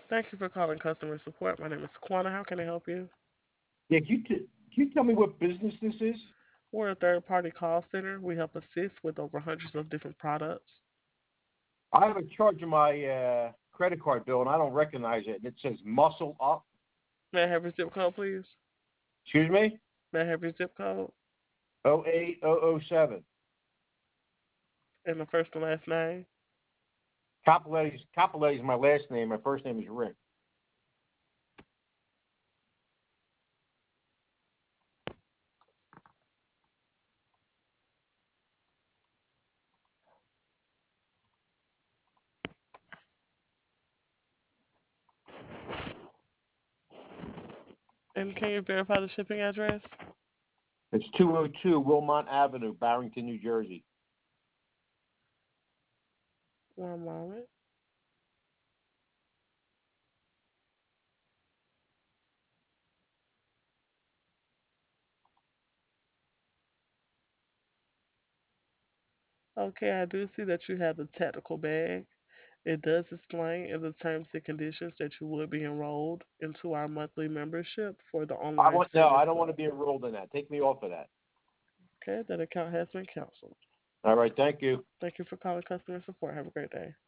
Thank you for calling customer support. My name is Quana. How can I help you? Yeah, can you tell me what business this is? We're a third party call center. We help assist with over hundreds of different products. I have a charge on my credit card bill, and I don't recognize it. And it says Muscle Up. May I have your zip code, please? Excuse me? May I have your zip code 08007. and the first and last name? Capiletti's my last name. My first name is Rick. And can you verify the shipping address? It's 202 Wilmont Avenue, Barrington, New Jersey. One moment. Okay, I do see that you have the tactical bag. It does explain in the terms and conditions that you would be enrolled into our monthly membership for the online I service. don't want to be enrolled in that. Take me off of that. Okay, that account has been canceled. All right, thank you. Thank you for calling customer support. Have a great day.